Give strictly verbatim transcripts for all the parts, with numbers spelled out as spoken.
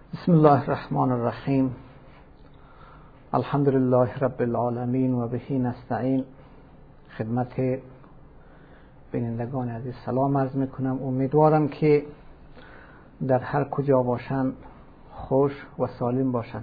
بسم الله الرحمن الرحیم. الحمد لله رب العالمین و بهی نستعین. خدمت بینندگان عزیز سلام عرض میکنم. امیدوارم که در هر کجا باشند خوش و سالم باشند.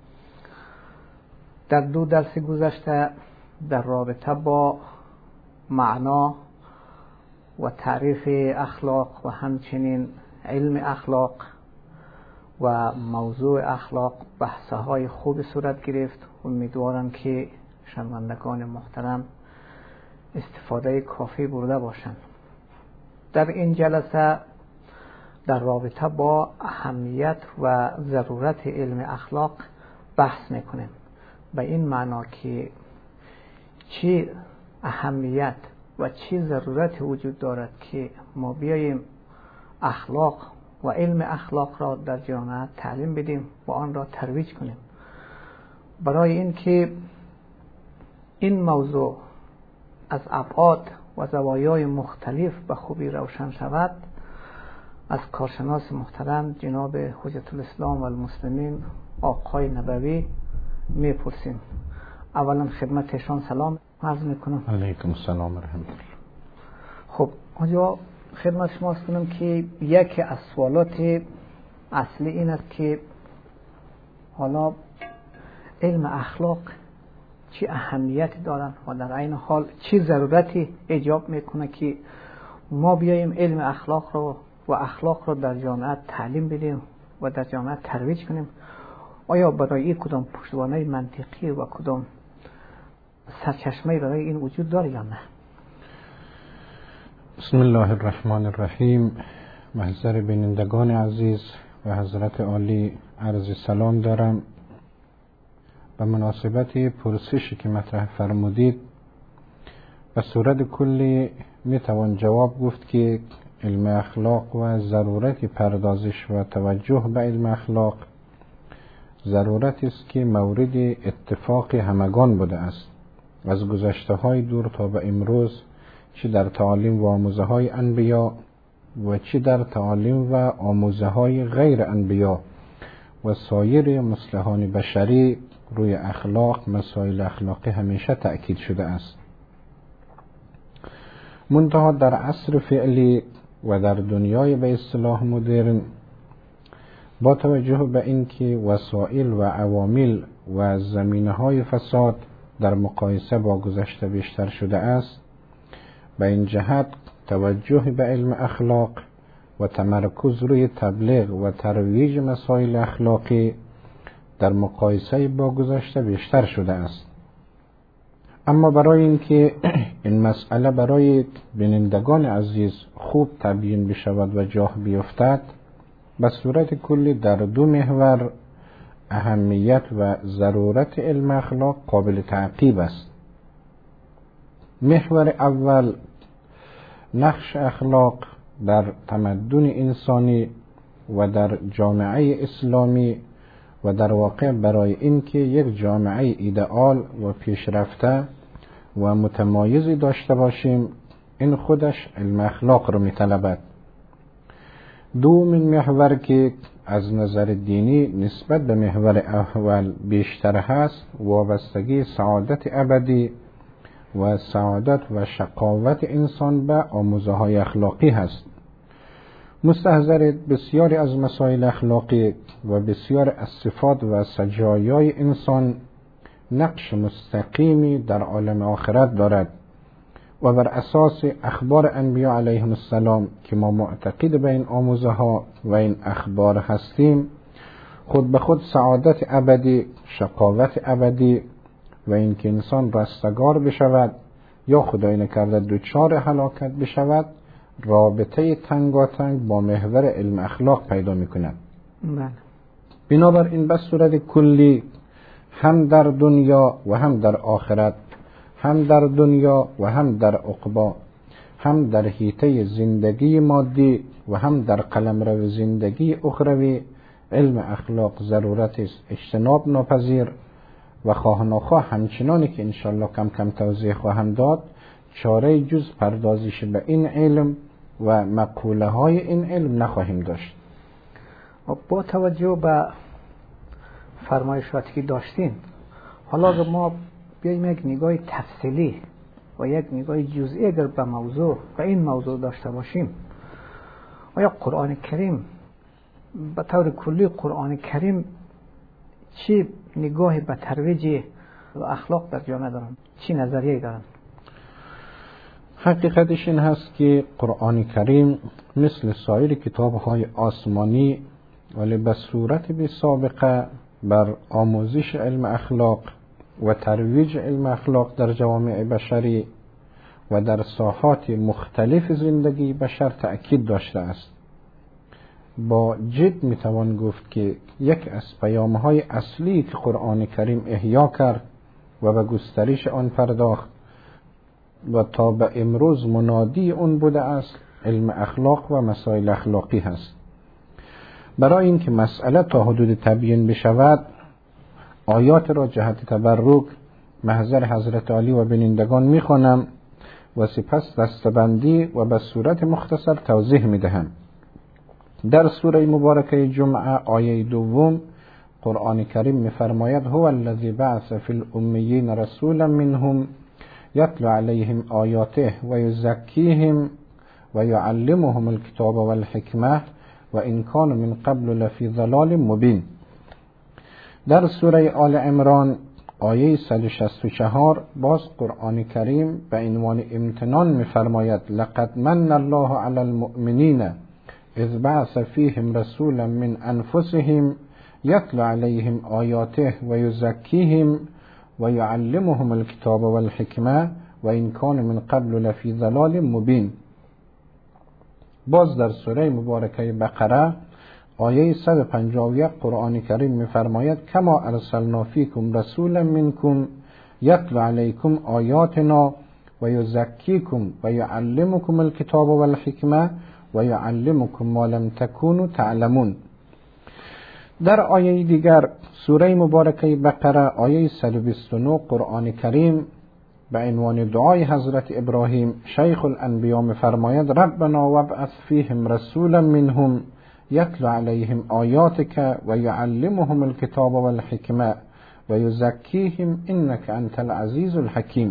در دو درس گذشته در رابطه با معنا و تعریف اخلاق و همچنین علم اخلاق و موضوع اخلاق بحث‌های خوب صورت گرفت. امیدوارم که شنوندگان محترم استفاده کافی برده باشند. در این جلسه در رابطه با اهمیت و ضرورت علم اخلاق بحث میکنیم، به این معنا که چی اهمیت و چی ضرورت وجود دارد که ما بیاییم اخلاق و علم اخلاق را در جامعه تعلیم بدیم و آن را ترویج کنیم. برای اینکه این موضوع از ابعاد و زوایای مختلف به خوبی روشن شود، از کارشناس محترم جناب حجت الاسلام و المسلمین آقای نبوی میپرسیم. اولا خدمتشان سلام عرض میکنم. علیکم السلام و رحمت الله. خب آنجا خدمت شما است کنم که یکی از سوالات اصلی این است که حالا علم اخلاق چی اهمیت دارن و در عین حال چی ضرورتی ایجاب میکنه که ما بیاییم علم اخلاق رو و اخلاق رو در جامعه تعلیم بدیم و در جامعه ترویج کنیم. آیا برای این کدام پشتوانه منطقی و کدام سرچشمه برای این وجود داره یا نه؟ بسم الله الرحمن الرحیم. محضر بینندگان عزیز و حضرت عالی عرض سلام دارم. به مناسبت پرسشی که مطرح فرمودید به صورت کلی میتوان جواب گفت که علم اخلاق و ضرورت پردازش و توجه به علم اخلاق ضرورتی است که مورد اتفاق همگان بوده است، از گذشته های دور تا به امروز، چه در تعالیم و آموزه های انبیا و چه در تعالیم و آموزه های غیر انبیا و سایر مصلحان بشری. روی اخلاق، مسائل اخلاقی همیشه تأکید شده است. منتها در عصر فعلی و در دنیای به اصطلاح مدرن، با توجه به اینکه وسایل و عوامل و زمینه‌های فساد در مقایسه با گذشته بیشتر شده است، به این جهت توجه به علم اخلاق و تمرکز روی تبلیغ و ترویج مسائل اخلاقی در مقایسه با گذشته بیشتر شده است. اما برای اینکه این مسئله برای بینندگان عزیز خوب تبیین بشود و جا بیفتد، به صورت کلی در دو محور اهمیت و ضرورت علم اخلاق قابل تعقیب است. محور اول نقش اخلاق در تمدن انسانی و در جامعه اسلامی و در واقع برای اینکه یک جامعه ایدئال و پیشرفته و متمایزی داشته باشیم، این خودش علم اخلاق رو میطلبد. دومین محور که از نظر دینی نسبت به محور اول بیشتر هست، وابستگی سعادت ابدی و سعادت و شقاوت انسان به آموزه های اخلاقی هست. مستحضر بسیاری از مسائل اخلاقی و بسیار از صفات و سجایای انسان نقش مستقیمی در عالم آخرت دارد و بر اساس اخبار انبیاء علیهم السلام که ما معتقد به این آموزه ها و این اخبار هستیم، خود به خود سعادت ابدی، شقاوت ابدی و اینکه انسان رستگار بشود یا خدای نکرده دچار هلاکت بشود رابطه تنگاتنگ با محور علم اخلاق پیدا میکند. بله. بنابراین به صورت کلی هم در دنیا و هم در آخرت، هم در دنیا و هم در عقبا، هم در حیطه زندگی مادی و هم در قلمرو زندگی اخروی، علم اخلاق ضرورت است اجتناب ناپذیر و خواه ناخواه همچنانی که انشالله کم کم توضیح خواهم داد، چاره جز پردازش به این علم و مقوله های این علم نخواهیم داشت. و با توجه به فرمایشاتی که داشتین، حالا اگر ما بیاییم یک نگاه تفصیلی و یک نگاه جزئی اگر به موضوع و این موضوع داشته باشیم، آیا قرآن کریم به طور کلی قرآن کریم چی نگاه به ترویج و اخلاق در جامعه دارن؟ چی نظریه دارن؟ حقیقتش این هست که قرآن کریم مثل سایر کتاب‌های آسمانی ولی به صورت بی سابقه بر آموزش علم اخلاق و ترویج علم اخلاق در جوامع بشری و در ساحات مختلف زندگی بشر تأکید داشته است. با جد میتوان گفت که یک از پیام‌های اصلی که قرآن کریم احیا کرد و به گسترش آن پرداخت و تا به امروز منادی اون بوده است، علم اخلاق و مسائل اخلاقی هست. برای اینکه مسئله تا حدود تبیین بشود، آیات را جهت تبرک محضر حضرت علی و بینندگان میخوانم و سپس دستبندی و به صورت مختصر توضیح میدهم. در سوره مبارکه جمعه آیه دوم قرآن کریم میفرماید: هو الذی بعث فی الامیین رسولا منهم یتلو علیهم آیاته و یزکیهم و یعلمهم الکتاب والحکمه و ان کانوا من قبل لفی ضلال مبین. در سوره آل عمران آیه صد و شصت و چهار باز قرآن کریم به عنوان امتنان میفرماید: لقد من الله علی المؤمنین اذ بعث فیهم رسولا من انفسهم یتلو علیهم آیاته و یزکیهم و یعلمهم الکتاب والحکمه و ان کانوا من قبل لفی ضلال مبین. باز در سوره مبارکه بقره آیه صد و پنجاه و یک قرآن کریم می‌فرماید: کما ارسلنا فیکم رسولا منکم یتلو علیکم آیاتنا و یزکیکم و یعلمکم الکتاب والحکمه و یعلمکم ما لم تکونوا تعلمون. در آیه دیگر سوره مبارکه بقره آیه صد و بیست و نه قرآن کریم به عنوان دعای حضرت ابراهیم شیخ الانبیا می‌فرماید: ربنا وابعث فیهم رسولا منهم یتلو علیهم آیاتک و یعلمهم الکتاب والحکمه و یزکیهم انک انت العزیز الحکیم.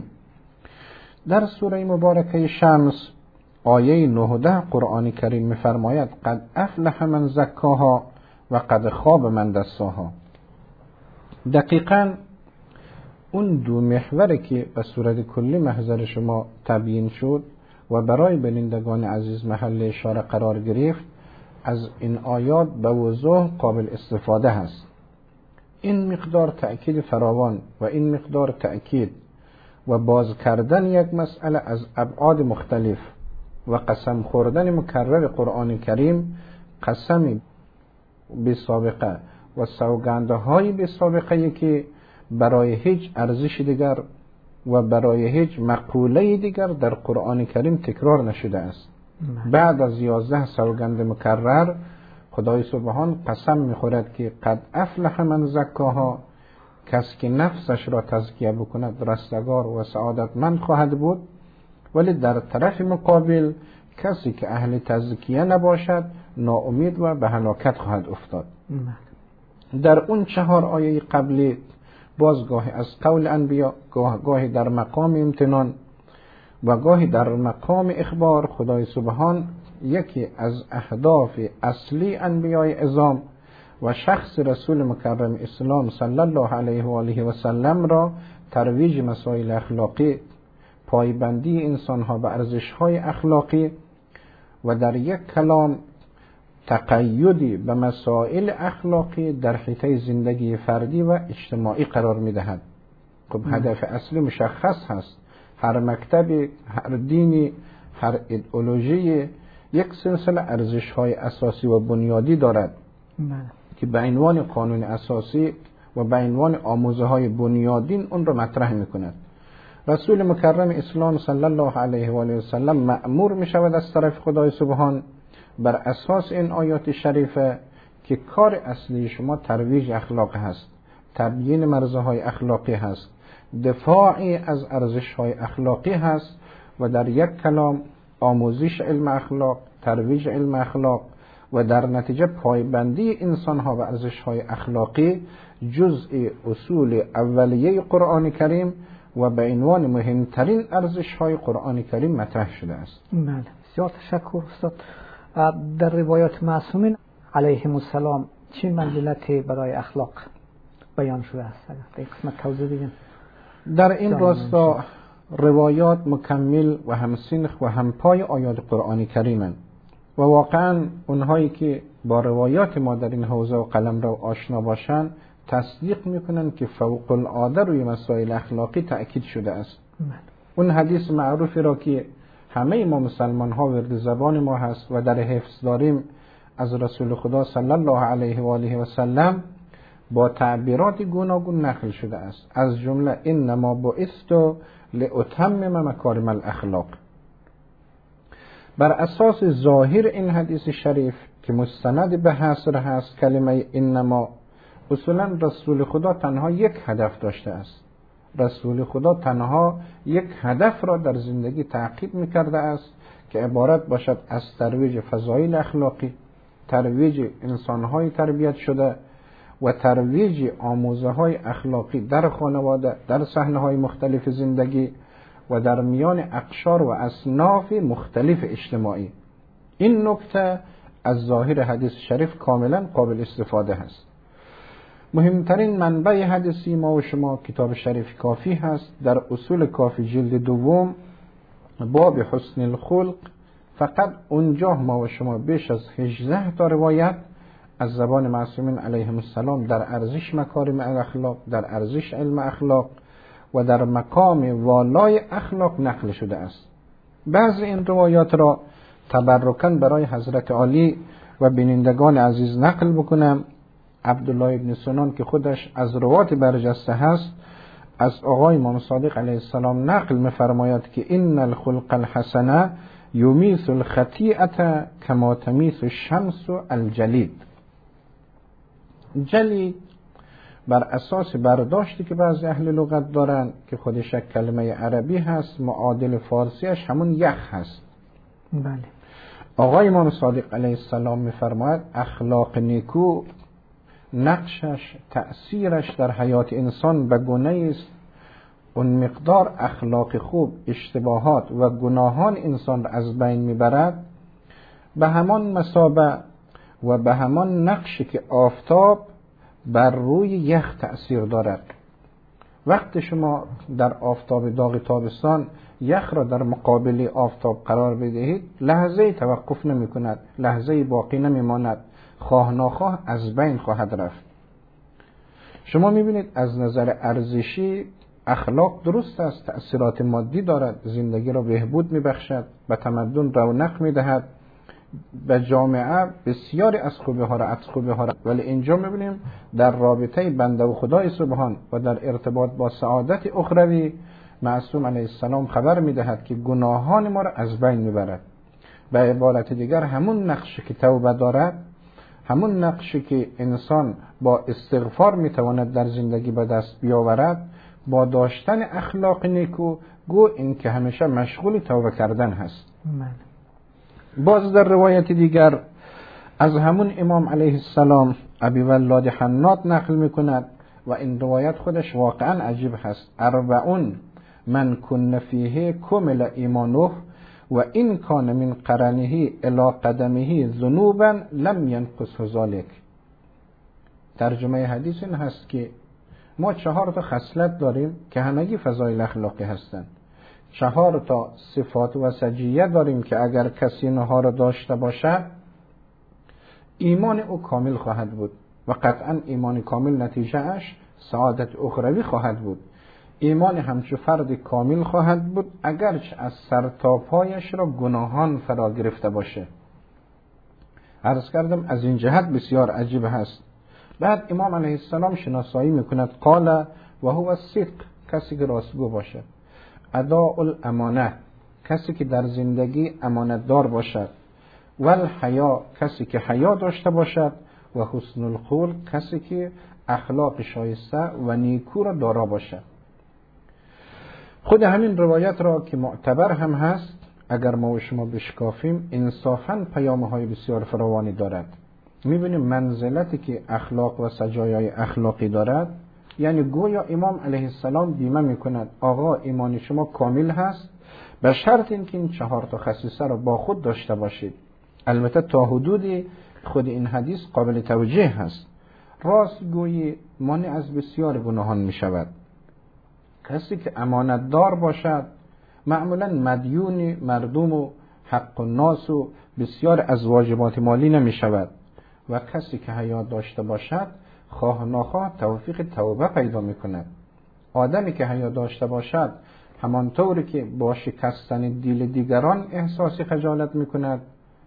در سوره مبارکه شمس آیه نهده قرآن کریم می‌فرماید: قد افلح من زکاها و قد خاب من دساها. دقیقاً اون دو محوری که به صورت کلی محضر شما تبیین شد و برای بینندگان عزیز محل اشاره قرار گرفت، از این آیات به وضوح قابل استفاده هست. این مقدار تأکید فراوان و این مقدار تأکید و باز کردن یک مسئله از ابعاد مختلف و قسم خوردن مکرر قرآن کریم، قسمی بی سابقه و سوگنده های بی سابقه که برای هیچ ارزش دیگر و برای هیچ مقوله دیگر در قرآن کریم تکرار نشده است. بعد از یازده سوگند مکرر خدای سبحان قسم میخورد که قد افلح من زکاها، کسی که نفسش را تزکیه بکند رستگار و سعادتمند خواهد بود، ولی در طرف مقابل کسی که اهل تزکیه نباشد ناامید و به هلاکت خواهد افتاد. در اون چهار آیه قبلی بازگاهی از قول انبیا، گاهی در مقام امتنان و گاهی در مقام اخبار، خدای سبحان یکی از اهداف اصلی انبیای عظام و شخص رسول مکرم اسلام صلی الله علیه و آله و سلم را ترویج مسائل اخلاقی، پایبندی انسانها به ارزش‌های اخلاقی و در یک کلام تقیدی به مسائل اخلاقی در حیطه زندگی فردی و اجتماعی قرار می‌دهد. خب هدف اصلی مشخص هست. هر مکتب، هر دینی، هر ایدئولوژی یک سلسله ارزش‌های اساسی و بنیادی دارد بله. که به عنوان قانون اساسی و به عنوان آموزه‌های بنیادین اون را مطرح می‌کند. رسول مکرم اسلام صلی الله علیه و آله و سلم مأمور می‌شود از طرف خدای سبحان بر اساس این آیات شریفه که کار اصلی شما ترویج اخلاق هست، تبیین مرزهای اخلاقی هست، دفاعی از ارزش‌های اخلاقی هست و در یک کلام آموزش علم اخلاق، ترویج علم اخلاق و در نتیجه پایبندی انسان ها و ارزش های اخلاقی جزء اصول اولیه قرآن کریم و به عنوان مهمترین ارزش های قرآن کریم مطرح شده است. بله، بسیار تشکر استاد. در روایات معصومین علیهم السلام چه منزلتی برای اخلاق بیان شده است؟ در این قسمت توضیح دیدیم. در این راستا روایات مکمل و همسینخ و همپای آیات قرآن کریمن و واقعا اونهایی که با روایات ما در این حوزه و قلمرو آشنا باشن تصدیق میکنن که فوق العاده روی مسائل اخلاقی تأکید شده است. من. اون حدیث معروفی را که همه ما مسلمان ها ورد زبان ما هست و در حفظ داریم از رسول خدا صلی الله علیه و آله و سلم با تعبیرات گوناگون نقل شده است. از جمله انما بعثت لاتمم مکارم الاخلاق. بر اساس ظاهر این حدیث شریف که مستند به حصر هست کلمه انما، اصولا رسول خدا تنها یک هدف داشته است. رسول خدا تنها یک هدف را در زندگی تعقیب می‌کرده است که عبارت باشد از ترویج فضایل اخلاقی، ترویج انسان‌های تربیت شده و ترویج آموزه‌های اخلاقی در خانواده، در صحنه‌های مختلف زندگی و در میان اقشار و اصناف مختلف اجتماعی. این نکته از ظاهر حدیث شریف کاملا قابل استفاده است. مهمترین منبع حدیثی ما و شما کتاب شریف کافی هست. در اصول کافی جلد دوم باب حسن الخلق، فقط اونجا ما و شما بیش از هجده تا روایت از زبان معصومین علیهم السلام در ارزش مکارم الاخلاق، در ارزش علم اخلاق و در مقام والای اخلاق نقل شده است. بعضی این روایات را تبرکاً برای حضرت عالی و بینندگان عزیز نقل بکنم. عبدالله ابن سنان که خودش از روات برجسته هست از آقای امام صادق علیه السلام نقل می‌فرماید که ان الخلق الحسنه یمیث الخطیئه کما تمیث الشمس الجلید. جلید بر اساس برداشتی که بعضی اهل لغت دارن که خودش کلمه عربی هست، معادل فارسیش همون یخ هست. بله. آقای امام صادق علیه السلام می‌فرماید اخلاق نیکو نقشش، تأثیرش در حیات انسان به گونه است اون مقدار اخلاق خوب اشتباهات و گناهان انسان را از بین میبرد، به همان مثابه و به همان نقشی که آفتاب بر روی یخ تأثیر دارد. وقتی شما در آفتاب داغ تابستان یخ را در مقابل آفتاب قرار بدهید لحظه توقف نمی کند، لحظه باقی نمی ماند، خواه ناخواه از بین خواهد رفت. شما میبینید از نظر ارزشی اخلاق درست است، تأثیرات مادی دارد، زندگی را بهبود میبخشد، به تمدن رونق میدهد، به جامعه بسیاری از خوبی ها را از خوبی ها را، ولی اینجا میبینیم در رابطه بنده و خدای سبحان و در ارتباط با سعادت اخروی معصوم علیه السلام خبر میدهد که گناهان ما را از بین میبرد. به عبارت دیگر همون نقشی که توبه دارد، همون نقشی که انسان با استغفار میتواند در زندگی به دست بیاورد، با داشتن اخلاق نیکو گو این که همیشه مشغول توبه کردن هست. من. باز در روایت دیگر از همون امام علیه السلام ابی ولاد حناد نقل میکند و این روایت خودش واقعا عجیب هست. اربعون من کن فیه کمل ایمانه و این کان من قرنه الی قدمه ذنوبا لم ینقص ذلک. ترجمه حدیث این هست که ما چهار تا خصلت داریم که همگی فضایل اخلاقی هستند. چهار تا صفات و سجیه داریم که اگر کسی اینها را داشته باشد ایمان او کامل خواهد بود و قطعا ایمان کامل نتیجه اش سعادت اخروی خواهد بود. ایمان همچو فرد کامل خواهد بود اگرچه از سر تا پایش را گناهان فرا گرفته باشه. عرض کردم از این جهت بسیار عجیب هست. بعد امام علیه السلام شناسایی میکند قال و هو الصدق، کسی که راستگو باشه، اداء الامانه، کسی که در زندگی امانت دار باشد، و الحیا، کسی که حیا داشته باشد، و حسن الخلق، کسی که اخلاق شایسته و نیکو را دارا باشد. خود همین روایت را که معتبر هم هست اگر ما و شما بشکافیم انصافاً پیام‌های بسیار فراوانی دارد. می‌بینیم منزلتی که اخلاق و سجایای اخلاقی دارد، یعنی گویا امام علیه السلام بیمه می‌کند آقا ایمان شما کامل هست به شرط اینکه این چهار تا خصیصه را با خود داشته باشید. البته تا حدودی خود این حدیث قابل توجیه هست. راستگویی مانع از بسیار گناهان می‌شود. کسی که امانتدار باشد معمولاً مدیون مردم و حق الناس و بسیار از واجبات مالی نمی شود و کسی که حیا داشته باشد خواه ناخواه توفیق توبه پیدا می کند. آدمی که حیا داشته باشد همانطوری که با شکستن دیل دیگران احساس خجالت می کند،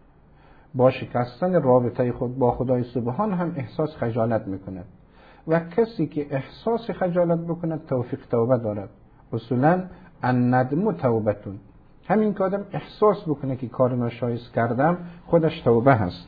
با شکستن رابطه خود با خدای سبحان هم احساس خجالت می کند و کسی که احساس خجالت بکند توفیق توبه دارد. اصولاً الندم توبتون، همین که آدم احساس بکنه که کار ناشایست کردم خودش توبه هست.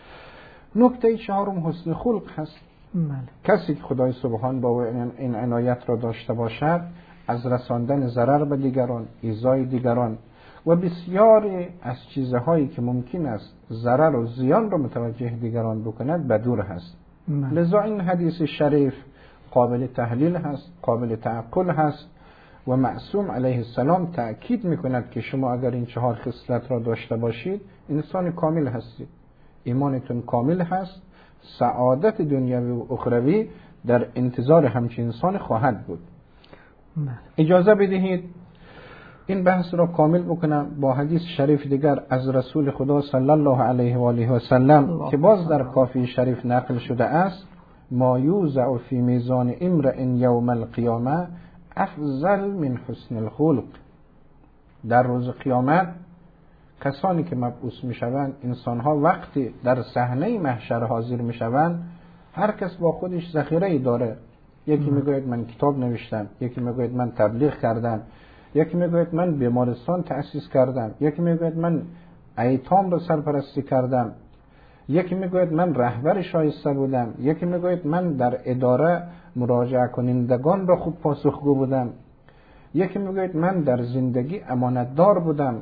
نکته چهارم حسن خلق هست. بله. کسی که خدای سبحان با این عنایت را داشته باشد از رساندن ضرر به دیگران، ایذای دیگران و بسیاری از چیزهایی که ممکن است ضرر و زیان را متوجه دیگران بکند بدور هست. بله. لذا این حدیث شریف قابل تحلیل هست، قابل تعقل هست و معصوم علیه السلام تأکید میکند که شما اگر این چهار خصلت را داشته باشید انسان کامل هستید، ایمانتون کامل هست، سعادت دنیوی و اخروی در انتظار همچین انسان خواهد بود. بله. اجازه بدهید این بحث را کامل بکنم با حدیث شریف دیگر از رسول خدا صلی الله علیه و آله و سلم که باز در کافی شریف نقل شده است: ما یوزع فی میزان امرئ یوم القیامه افضل من حسن الخلق. در روز قیامت کسانی که مبعوث میشوند، انسانها وقتی در صحنه محشر حاضر میشوند، هر کس با خودش ذخیره‌ای داره. یکی میگوید من کتاب نوشتم، یکی میگوید من تبلیغ کردم، یکی میگوید من بیمارستان تأسیس کردم، یکی میگوید من ایتام را سرپرستی کردم، یکی میگوید من رهبر شایسته بودم، یکی میگوید من در اداره مراجعه کنندگان را خوب پاسخگو بودم، یکی میگوید من در زندگی امانتدار بودم.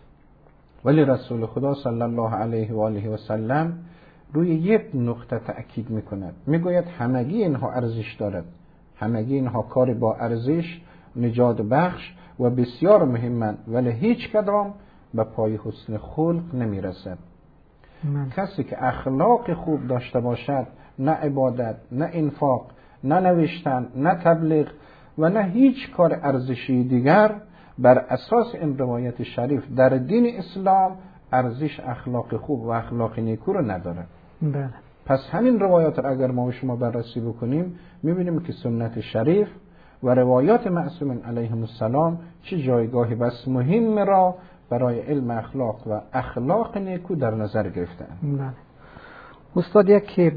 ولی رسول خدا صلی الله علیه و آله و سلم روی یک نقطه تأکید میکند، میگوید همگی اینها ارزش دارد، همگی اینها کار با ارزش، نجات بخش و بسیار مهمند، ولی هیچ کدام به پای حسن خلق نمیرسد. من. کسی که اخلاق خوب داشته باشد، نه عبادت، نه انفاق، نه نوشتن، نه تبلیغ و نه هیچ کار ارزشی دیگر، بر اساس این روایت شریف در دین اسلام ارزش اخلاق خوب و اخلاق نیکو رو نداره. بله. پس همین روایات را اگر ما و شما بررسی بکنیم میبینیم که سنت شریف و روایات معصومین علیهم السلام چه جایگاهی بس مهم را برای علم اخلاق و اخلاق نیکو در نظر گرفتند. بله. استاد، یک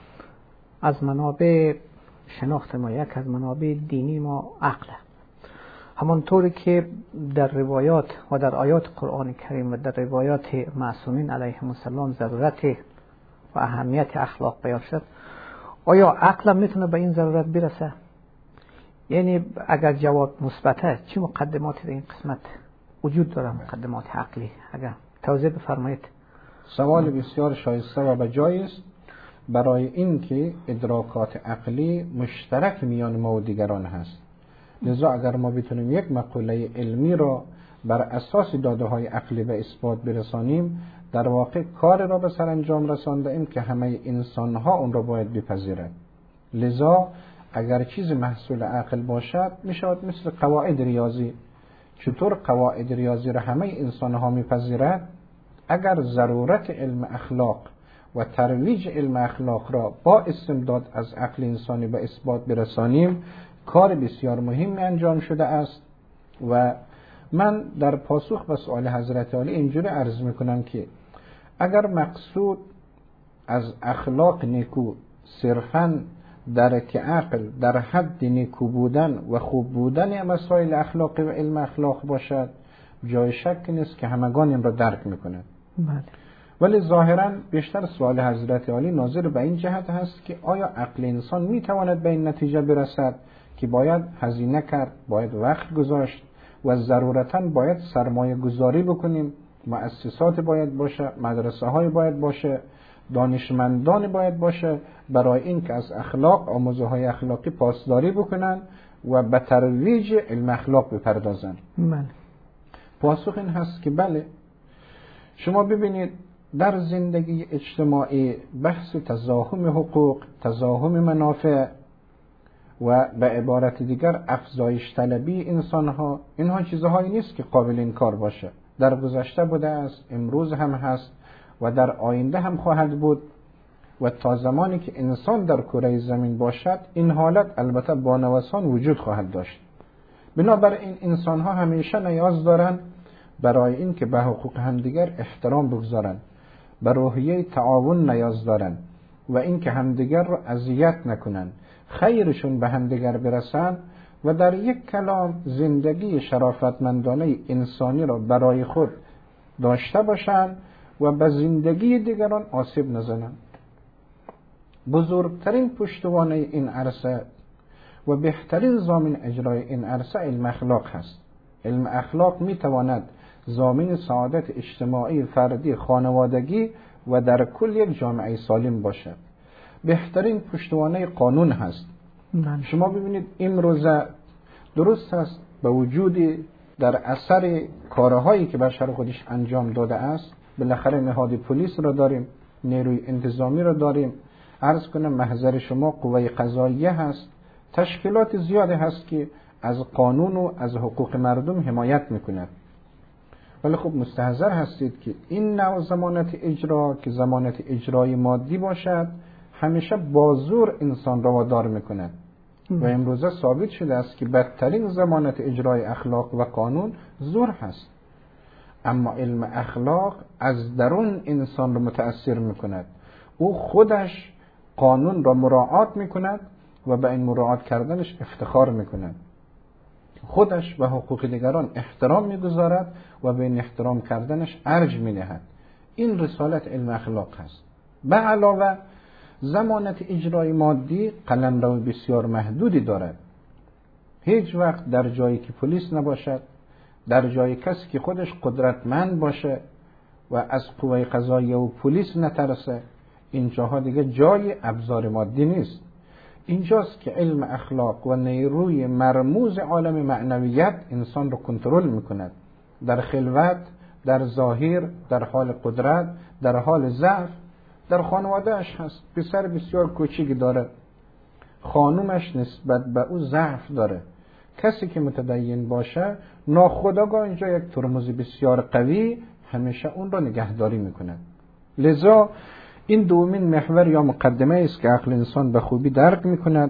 از منابع شناخت ما، یک از منابع دینی ما عقله. همانطوری که در روایات و در آیات قرآن کریم و در روایات معصومین علیهم السلام ضرورت و اهمیت اخلاق بیان شد، آیا عقل میتونه به این ضرورت برسه؟ یعنی اگر جواب مثبته، چه مقدماتی در این قسمت وجود داره؟ مقدمات عقلی اگر توضیح بفرمایید. سوال بسیار شایسته و بجای است، برای اینکه ادراکات عقلی مشترک میان ما و دیگران هست. لذا اگر ما بتونیم یک مقوله علمی را بر اساس داده های عقلی به اثبات برسانیم، در واقع کار را به سرانجام رسانده ایم که همه انسان ها اون را باید بپذیرند. لذا اگر چیز محصول عقل باشد، میشود مثل قواعد ریاضی. چطور قواعد ریاضی را همه انسان ها میپذیرند؟ اگر ضرورت علم اخلاق و ترویج علم اخلاق را با استمداد از عقل انسانی به اثبات برسانیم، کار بسیار مهمی انجام شده است. و من در پاسخ به سوال حضرت علی اینجوری عرض میکنم که اگر مقصود از اخلاق نیکو صرفاً درک عقل در حد نیکو بودن و خوب بودن مسائل اخلاقی و علم اخلاق باشد، جای شک نیست که همگان این را درک میکنند. بله. ولی ظاهراً بیشتر سوال حضرت علی ناظر به این جهت هست که آیا عقل انسان میتواند به این نتیجه برسد که باید هزینه کرد، باید وقت گذاشت، و ضرورتاً باید سرمایه گذاری بکنیم، مؤسسات باید باشه، مدرسه های باید باشه، دانشمندان باید باشه، برای این که از اخلاق، آموزه های اخلاقی پاسداری بکنن و به ترویج علم اخلاق بپردازن. بله. پاسخ این هست که بله، شما ببینید در زندگی اجتماعی بحث تزاحم حقوق، تزاحم منافع و به عبارت دیگر افزایش طلبی انسان ها، اینها چیزهایی نیست که قابل انکار باشه. در گذشته بوده است، امروز هم هست و در آینده هم خواهد بود و تا زمانی که انسان در کره زمین باشد این حالت البته با نوسان وجود خواهد داشت. بنابراین انسان ها همیشه نیاز دارند برای این که به حقوق همدیگر احترام بگذارند، به روحیه تعاون نیاز دارند و این که همدیگر را اذیت نکنند، خیرشون به همدیگر برسند و در یک کلام زندگی شرافتمندانه انسانی را برای خود داشته باشند و به زندگی دیگران آسیب نزنند. بزرگترین پشتوانه این عرصه و بهترین ضامن اجرای این عرصه علم اخلاق هست. علم اخلاق می تواند ضامن سعادت اجتماعی، فردی، خانوادگی و در کل یک جامعه سالم باشد. بهترین پشتوانه قانون هست. من. شما ببینید امروزه درست است به وجودی در اثر کارهایی که بشر خودش انجام داده است، بالاخره نهاد پلیس را داریم، نیروی انتظامی را داریم، عرض کنم محضر شما قوه قضاییه هست، تشکیلات زیاده هست که از قانون و از حقوق مردم حمایت میکند. ولی خب مستحضر هستید که این نوع ضمانت اجرا که ضمانت اجرای مادی باشد همیشه با زور انسان را وادار میکند و امروزه ثابت شده است که بدترین ضمانت اجرای اخلاق و قانون زور هست. اما علم اخلاق از درون انسان را متأثر میکند. او خودش قانون را مراعات میکند و به این مراعات کردنش افتخار میکند. خودش به حقوق دیگران احترام میگذارد و به این احترام کردنش ارج میدهد. این رسالت علم اخلاق هست. به علاوه ضمانت اجرای مادی قلمرو بسیار محدودی دارد. هیچ وقت در جایی که پلیس نباشد، در جای کسی که خودش قدرتمند باشه و از قوه قضاییه و پلیس نترسه، اینجاها دیگه جای ابزار مادی نیست. اینجاست که علم اخلاق و نیروی مرموز عالم معنویت انسان رو کنترل میکند. در خلوت، در ظاهر، در حال قدرت، در حال ضعف، در خانوادهش هست. پسر بسیار کوچیکی داره، خانومش نسبت به او ضعف داره. کسی که متدین باشه ناخودآگاه اینجا یک ترمز بسیار قوی همیشه اون رو نگهداری میکند. لذا این دومین محور یا مقدمه است که عقل انسان به خوبی درک میکند.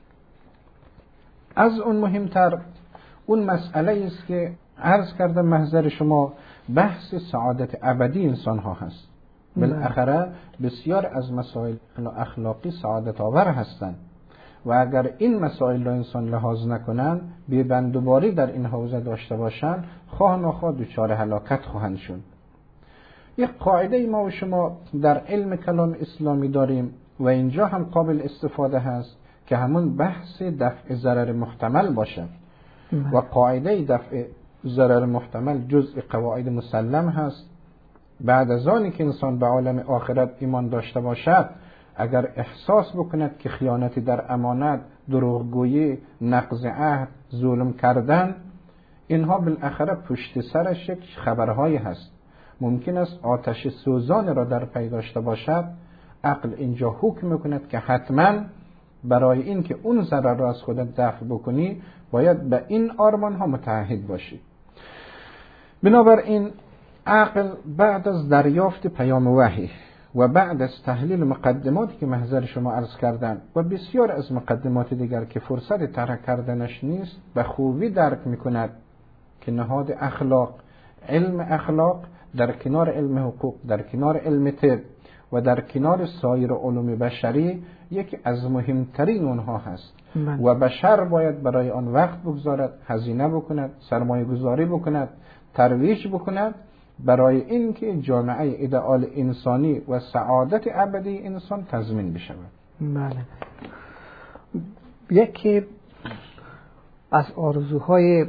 از اون مهمتر اون مسئله است که عرض کردم محضر شما، بحث سعادت ابدی انسان ها هست. بالاخره بسیار از مسائل اخلاقی سعادت آور هستند و اگر این مسائل را انسان لحاظ نکنند، بی بندوباری در این حوزه داشته باشند، خواه نخواه دچار هلاکت خواهند شد. یک قاعده ما و شما در علم کلام اسلامی داریم و اینجا هم قابل استفاده هست که همون بحث دفع ضرر محتمل باشه و قاعده دفع ضرر محتمل جزء قواعد مسلم هست. بعد از آنی که انسان به عالم آخرت ایمان داشته باشد، اگر احساس بکند که خیانتی در امانت، دروغگویی، نقض عهد، ظلم کردن، اینها بالاخره پشت سرش یک خبرهایی هست. ممکن است آتش سوزان را در پی داشته باشد. عقل اینجا حکم میکند که حتما برای این که اون ضرر را از خودت دفع بکنی باید به این آرمان ها متعهد باشی. بنابراین عقل بعد از دریافت پیام وحی و بعد از تحلیل مقدماتی که محضر شما عرض کردم و بسیار از مقدمات دیگر که فرصت طرح کردنش نیست، به خوبی درک میکند که نهاد اخلاق، علم اخلاق در کنار علم حقوق، در کنار علم طب و در کنار سایر علوم بشری یکی از مهمترین اونها هست من. و بشر باید برای آن وقت بگذارد، هزینه بکند، سرمایه گذاری بکند، ترویج بکند، برای اینکه جامعه ایدئال انسانی و سعادت ابدی انسان تضمین بشود. بله. یکی از آرزوهای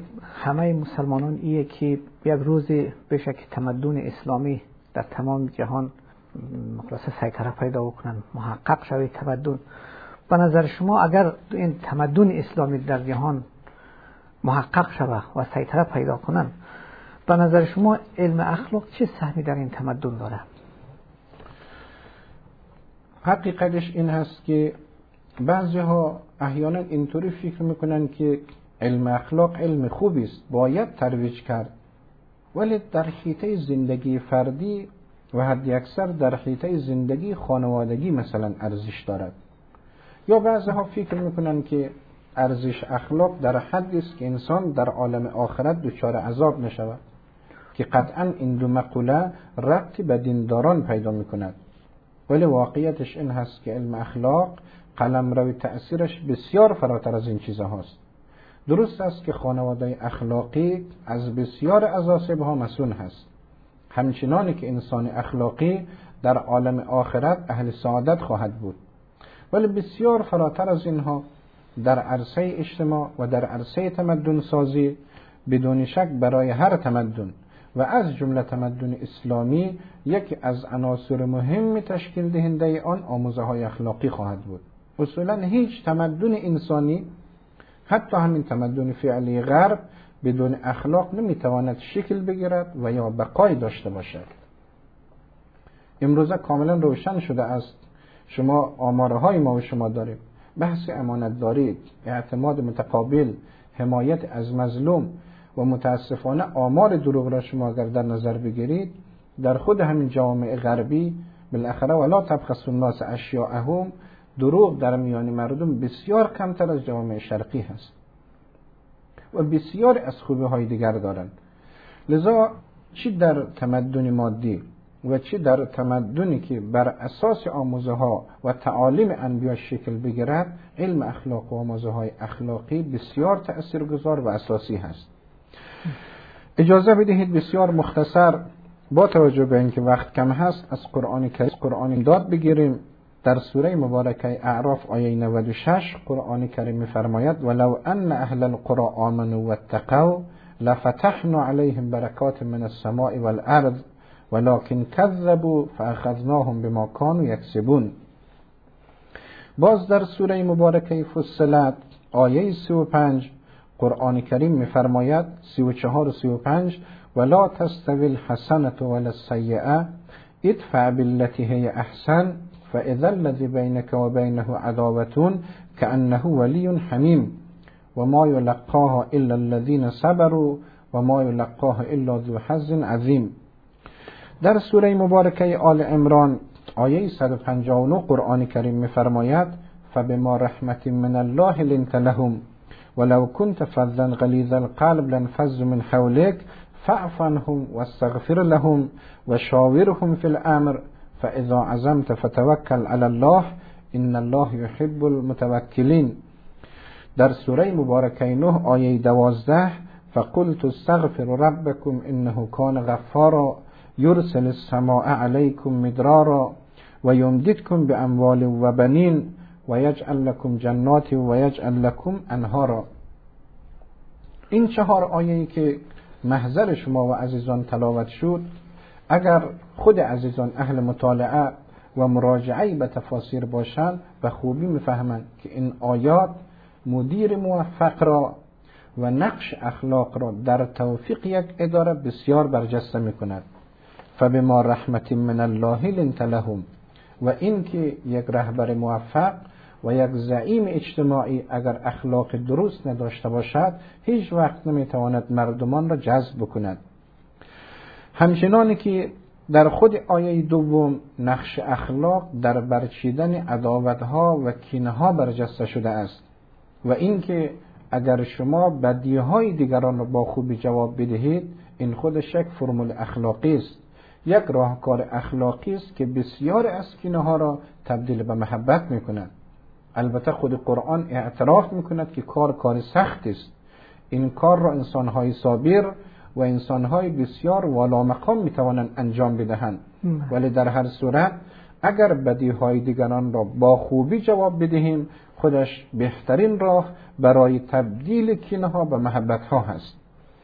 همه مسلمانان ایه که یک روزی بشه که تمدن اسلامی در تمام جهان خلاصه سیطره پیدا بکنن، محقق شوی تمدن. به نظر شما اگر این تمدن اسلامی در جهان محقق شوه و سیطره پیدا کنن، به نظر شما علم اخلاق چه سهمی در این تمدن داره؟ حقیقتش این هست که بعضی ها احیانا اینطوری فکر میکنن که علم اخلاق علم خوبی است، باید ترویج کرد، ولی در حیطه زندگی فردی و حد اکثر در حیطه زندگی خانوادگی مثلا ارزش دارد. یا بعضی ها فکر میکنن که ارزش اخلاق در حدی است که انسان در عالم آخرت دچار عذاب نشود، که قطعا این دو مقوله ربطی به دینداران پیدا میکند. ولی واقعیتش این هست که علم اخلاق قلمرو تأثیرش بسیار فراتر از این چیزها هست. درست است که خانواده اخلاقی از بسیار عذابها مسئول هست، همچنانی که انسان اخلاقی در عالم آخرت اهل سعادت خواهد بود، ولی بسیار فراتر از اینها در عرصه اجتماع و در عرصه تمدن سازی بدون شک برای هر تمدن و از جمله تمدن اسلامی یکی از عناصر مهم تشکیل دهنده آن آموزه های اخلاقی خواهد بود. اصولا هیچ تمدن انسانی، حتی همین تمدن فعلی غرب، بدون اخلاق نمیتواند شکل بگیرد و یا بقای داشته باشد. امروزه کاملا روشن شده است، شما آمارهای ما و شما داریم، بحث امانت داری، اعتماد متقابل، حمایت از مظلوم و متاسفانه آمار دروغ را شما اگر در نظر بگیرید، در خود همین جامعه غربی بالاخره ولا تبخسوا الناس اشیاءهم، دروغ در میان مردم بسیار کمتر از جامعه شرقی هست و بسیار از خوبی های دیگر دارند. لذا چی در تمدن مادی و چی در تمدنی که بر اساس آموزه ها و تعالیم انبیا شکل بگیرد، علم اخلاق و آموزه های اخلاقی بسیار تأثیرگذار و اساسی هست. اجازه بدهید بسیار مختصر با توجه به اینکه وقت کم هست از قرآن کریم قرآن امداد بگیریم. در سوره مبارکه اعراف آیه نود و شش قرآن کریم می‌فرماید ولو ان اهل القرى آمنوا واتقوا لفتحنا عليهم برکات من السماء والارض ولكن كذبوا فاخذناهم بما كانوا يكسبون. باز در سوره مبارکه فصلت آیه سی و پنج قرآن کریم می‌فرماید سی و چهار و سی و پنج ولا تستوي الحسنة ولا السيئة ادفع بالتي هي احسن فإذا الذي بينك وبينه عداوة كأنه ولي حميم وما يلقاها إلا الذين صبروا وما يلقاها إلا ذو حظ عظيم. در سوره مبارکه آل عمران آیه صد و پنجاه و نه قرآن کریم می‌فرماید فبما رحمة من الله لنت لهم ولو كنت فظا غليظ القلب لانفضوا من حولك فاعف عنهم واستغفر لهم وشاورهم في الأمر فاذا عزمت فتوکل علی الله ان الله يحب المتوکلین. در سوره مبارکه نه آیه دوازده فقلت استغفر ربکم انه کان غفارا یرسل السماء علیکم مدرارا و یمددکم باموال و بنین و یجعل لكم جنات و یجعل لكم انهارا. این چهار آیه‌ای که محضر شما و عزیزان تلاوت شد، اگر خود عزیزان اهل مطالعه و مراجعه به تفاسیر باشند به خوبی میفهمند که این آیات مدیر موفق را و نقش اخلاق را در توفیق یک اداره بسیار برجسته میکند. فبما رحمت من الله لنت لهم، و این که یک رهبر موفق و یک زعیم اجتماعی اگر اخلاق درست نداشته باشد هیچ وقت نمیتواند مردمان را جذب بکند. همچنانی که در خود آیه دوم نقش اخلاق در برچیدن عداوت‌ها و کینه‌ها برجسته شده است و اینکه اگر شما بدیهای دیگران را با خوبی جواب بدهید این خودش یک فرمول اخلاقی است، یک راهکار اخلاقی است که بسیار از کینه‌ها را تبدیل به محبت می‌کند. البته خود قرآن اعتراف می‌کند که کار کار سخت است، این کار را انسان‌های صابر و انسان‌های بسیار والا مقام می‌توانند انجام بدهند، ولی در هر صورت اگر بدیهای دیگران را با خوبی جواب بدهیم خودش بهترین راه برای تبدیل کینه‌ها به محبت‌ها هست.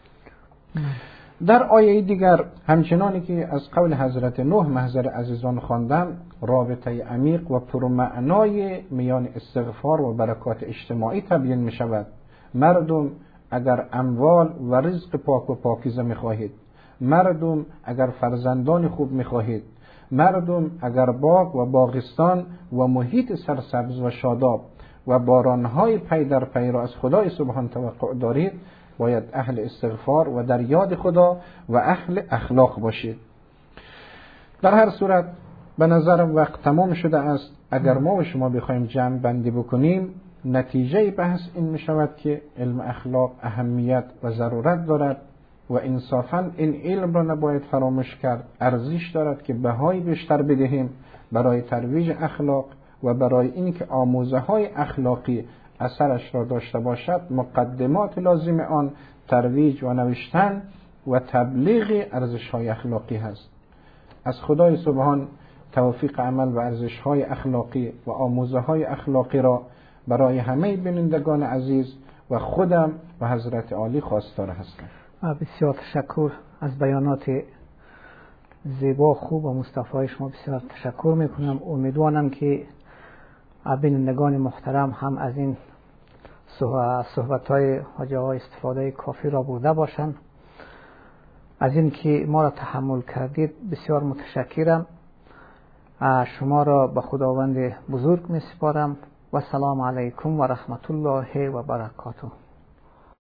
در آیه دیگر همچنانی که از قول حضرت نوح محضر عزیزان خواندم، رابطه عمیق و پرمعنای میان استغفار و برکات اجتماعی تبیین می شود. مردم اگر اموال و رزق پاک و پاکیزه می خواهید، مردم اگر فرزندان خوب می خواهید، مردم اگر باغ و باغستان و محیط سرسبز و شاداب و بارانهای پی در پی را از خدای سبحان توقع دارید، باید اهل استغفار و در یاد خدا و اهل اخلاق باشید. در هر صورت به نظرم وقت تمام شده است. اگر ما و شما بخوایم جمع بندی بکنیم، نتیجه بحث این می شود که علم اخلاق اهمیت و ضرورت دارد و انصافاً این علم را نباید فراموش کرد. ارزش دارد که بهای بیشتر بدهیم برای ترویج اخلاق و برای اینکه آموزه های اخلاقی اثرش را داشته باشد. مقدمات لازم آن ترویج و نوشتن و تبلیغ ارزش های اخلاقی هست. از خدای سبحان توفیق عمل و ارزش های اخلاقی و آموزه های اخلاقی را برای همه بینندگان عزیز و خودم و حضرت عالی خواستار هستم. بسیار تشکر از بیانات زیبا خوب و مصطفی شما. بسیار تشکر میکنم. امیدوارم که بینندگان محترم هم از این صحبت های حاجی آقا استفاده کافی را برده باشند. از این که ما را تحمل کردید بسیار متشکرم. شما را به خداوند بزرگ می سپارم و سلام علیکم و رحمت الله و برکاته.